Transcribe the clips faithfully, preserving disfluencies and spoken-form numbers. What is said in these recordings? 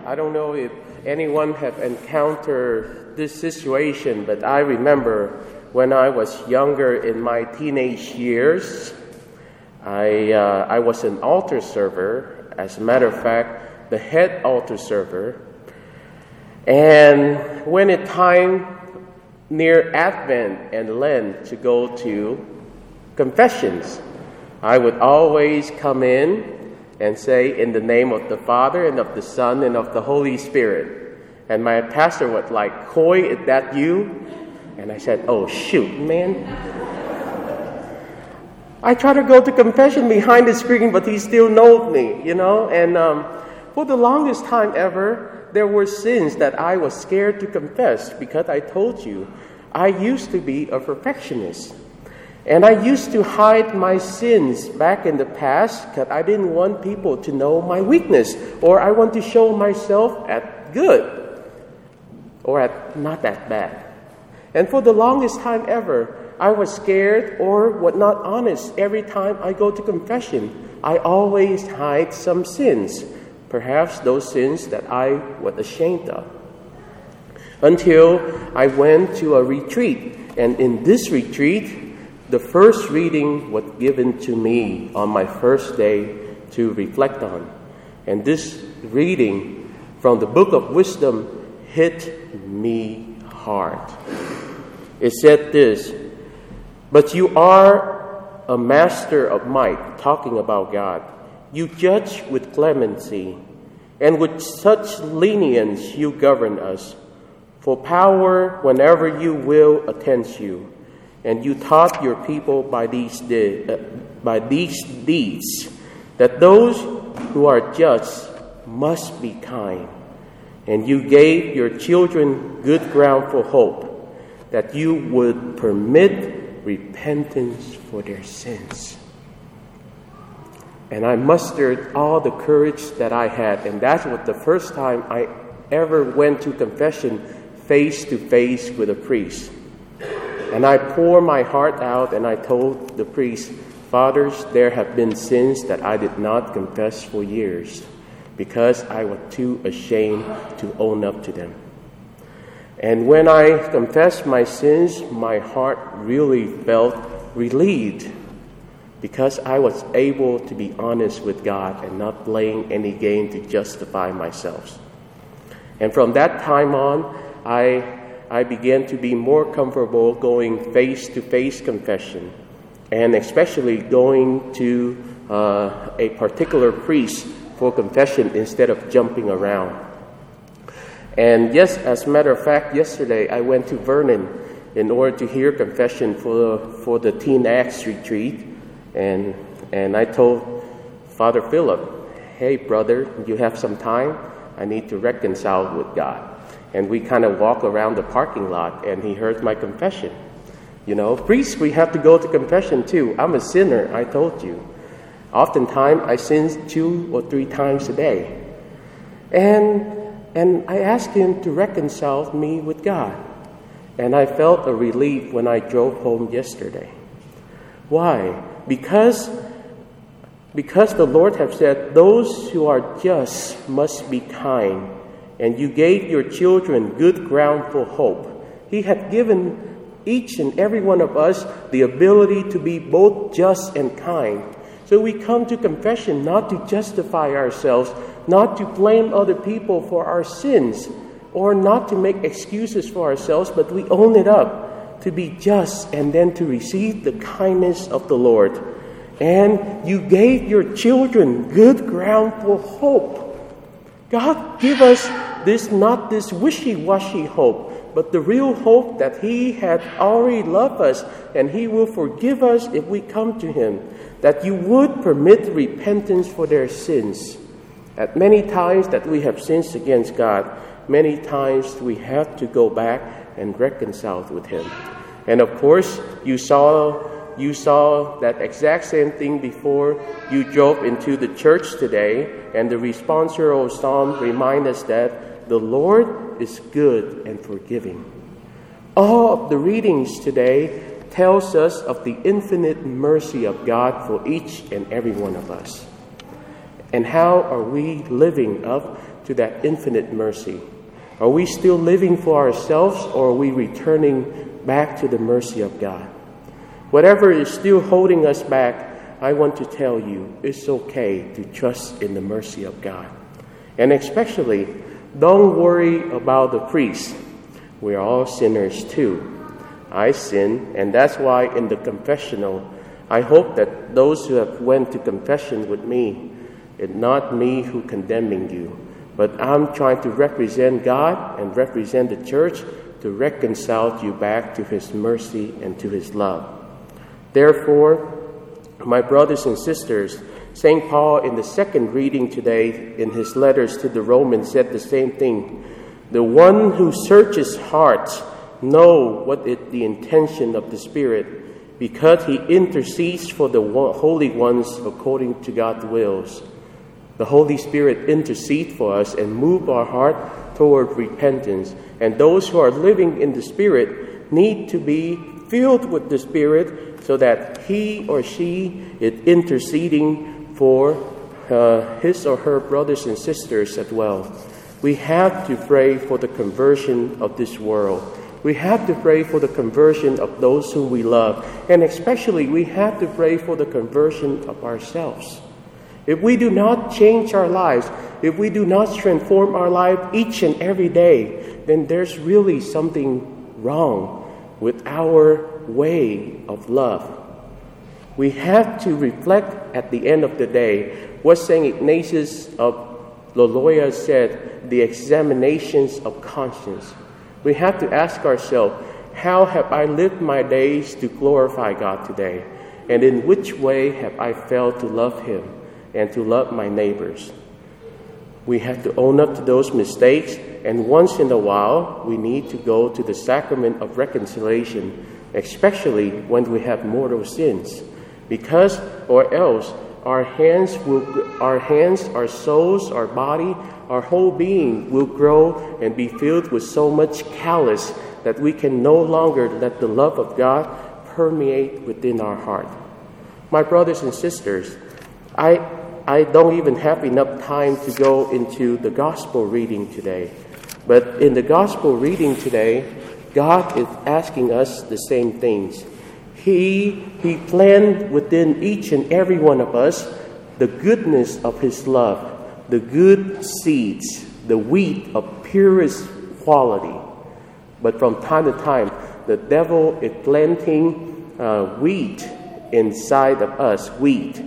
I don't know if anyone have encountered this situation, but I remember when I was younger in my teenage years, I uh, I was an altar server. As a matter of fact, the head altar server. And when it time near Advent and Lent to go to confessions, I would always come in and say, in the name of the Father and of the Son and of the Holy Spirit. And my pastor would like, Coy, is that you? And I said, oh, shoot, man. I try to go to confession behind the screen, but he still knows me, you know. And um, for the longest time ever, there were sins that I was scared to confess because I told you, I used to be a perfectionist. And I used to hide my sins back in the past because I didn't want people to know my weakness, or I want to show myself at good or at not that bad. And for the longest time ever, I was scared or was not honest. Every time I go to confession, I always hide some sins, perhaps those sins that I was ashamed of. Until I went to a retreat, and in this retreat, the first reading was given to me on my first day to reflect on. And this reading from the Book of Wisdom hit me hard. It said this, but you are a master of might, talking about God. You judge with clemency, and with such lenience you govern us. For power, whenever you will, attends you. And you taught your people by these de- uh, by these deeds that those who are just must be kind. And you gave your children good ground for hope, that you would permit repentance for their sins. And I mustered all the courage that I had, and that was the first time I ever went to confession face to face with a priest. And I poured my heart out, and I told the priest, Fathers, there have been sins that I did not confess for years because I was too ashamed to own up to them. And when I confessed my sins, my heart really felt relieved because I was able to be honest with God and not playing any game to justify myself. And from that time on, I I began to be more comfortable going face-to-face confession, and especially going to uh, a particular priest for confession instead of jumping around. And yes, as a matter of fact, yesterday I went to Vernon in order to hear confession for for the Teen Acts retreat, and and I told Father Philip, hey brother, you have some time? I need to reconcile with God. And we kind of walk around the parking lot, and he heard my confession. You know, priests, we have to go to confession too. I'm a sinner, I told you. Oftentimes, I sin two or three times a day. And and I asked him to reconcile me with God. And I felt a relief when I drove home yesterday. Why? Because, because the Lord has said, those who are just must be kind. And you gave your children good ground for hope. He had given each and every one of us the ability to be both just and kind. So we come to confession not to justify ourselves, not to blame other people for our sins, or not to make excuses for ourselves, but we own it up to be just and then to receive the kindness of the Lord. And you gave your children good ground for hope. God give us this, not this wishy-washy hope, but the real hope that He had already loved us and He will forgive us if we come to Him, that you would permit repentance for their sins. At many times that we have sinned against God, many times we have to go back and reconcile with Him. And of course, you saw You saw that exact same thing before you drove into the church today, and the responsorial psalm reminds us that the Lord is good and forgiving. All of the readings today tells us of the infinite mercy of God for each and every one of us. And how are we living up to that infinite mercy? Are we still living for ourselves, or are we returning back to the mercy of God? Whatever is still holding us back, I want to tell you, it's okay to trust in the mercy of God. And especially, don't worry about the priest. We are all sinners too. I sin, and that's why in the confessional, I hope that those who have went to confession with me, it's not me who condemning you, but I'm trying to represent God and represent the church to reconcile you back to His mercy and to His love. Therefore, my brothers and sisters, Saint Paul in the second reading today in his letters to the Romans said the same thing. The one who searches hearts know what is the intention of the Spirit, because he intercedes for the holy ones according to God's wills. The Holy Spirit intercedes for us and move our heart toward repentance. And those who are living in the Spirit need to be filled with the Spirit, so that he or she is interceding for uh, his or her brothers and sisters as well. We have to pray for the conversion of this world. We have to pray for the conversion of those whom we love. And especially, we have to pray for the conversion of ourselves. If we do not change our lives, if we do not transform our life each and every day, then there's really something wrong with our way of love. We have to reflect at the end of the day what Saint Ignatius of Loyola said, the examinations of conscience. We have to ask ourselves, how have I lived my days to glorify God today? And in which way have I failed to love Him and to love my neighbors? We have to own up to those mistakes, and once in a while, we need to go to the sacrament of reconciliation, especially when we have mortal sins, because or else our hands will, our hands, our souls, our body, our whole being will grow and be filled with so much callous that we can no longer let the love of God permeate within our heart. My brothers and sisters, I I don't even have enough time to go into the gospel reading today. But in the gospel reading today, God is asking us the same things. He, he planned within each and every one of us the goodness of His love, the good seeds, the wheat of purest quality. But from time to time, the devil is planting uh, wheat inside of us, wheat.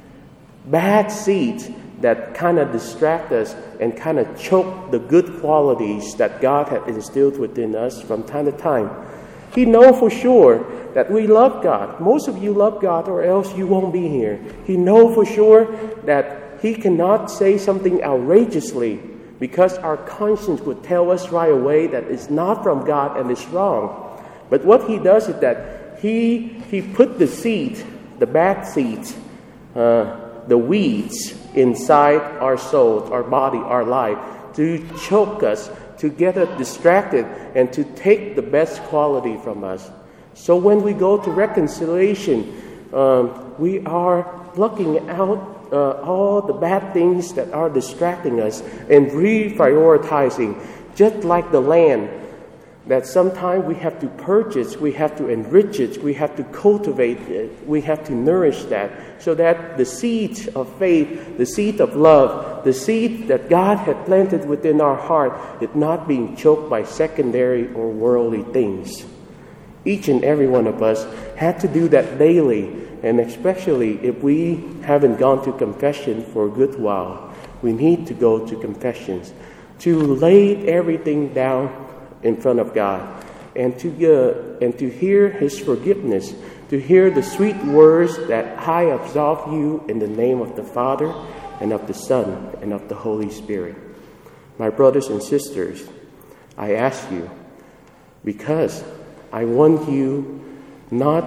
Bad seeds that kind of distract us and kind of choke the good qualities that God had instilled within us from time to time. He knows for sure that we love God. Most of you love God, or else you won't be here. He knows for sure that He cannot say something outrageously, because our conscience would tell us right away that it's not from God and it's wrong. But what He does is that He He put the seed, the bad seeds, uh, the weeds inside our souls, our body, our life, to choke us, to get us distracted, and to take the best quality from us. So when we go to reconciliation, um, we are plucking out uh, all the bad things that are distracting us and reprioritizing, just like the land that sometimes we have to purchase, we have to enrich it, we have to cultivate it, we have to nourish that, so that the seed of faith, the seed of love, the seed that God had planted within our heart is not being choked by secondary or worldly things. Each and every one of us had to do that daily, and especially if we haven't gone to confession for a good while, we need to go to confessions, to lay everything down in front of God, and to uh, and to hear His forgiveness, to hear the sweet words that I absolve you in the name of the Father and of the Son and of the Holy Spirit. My brothers and sisters, I ask you, because I want you not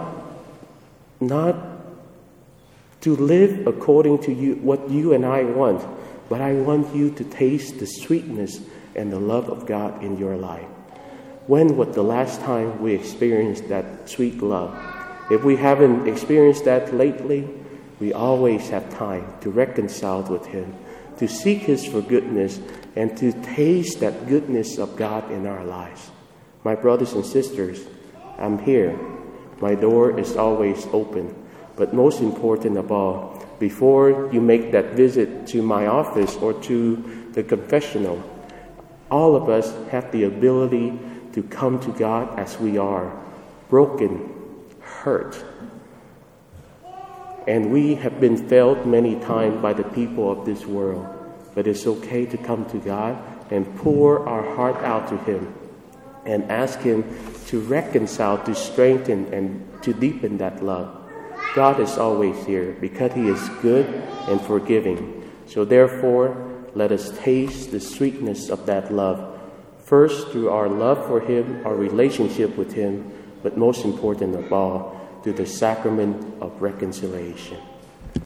not to live according to you what you and I want, but I want you to taste the sweetness and the love of God in your life. When was the last time we experienced that sweet love? If we haven't experienced that lately, we always have time to reconcile with Him, to seek His forgiveness, and to taste that goodness of God in our lives. My brothers and sisters, I'm here. My door is always open. But most important of all, before you make that visit to my office or to the confessional, all of us have the ability to come to God as we are, broken, hurt. And we have been failed many times by the people of this world. But it's okay to come to God and pour our heart out to Him and ask Him to reconcile, to strengthen, and to deepen that love. God is always here because He is good and forgiving. So therefore, let us taste the sweetness of that love, first through our love for Him, our relationship with Him, but most important of all, through the sacrament of reconciliation.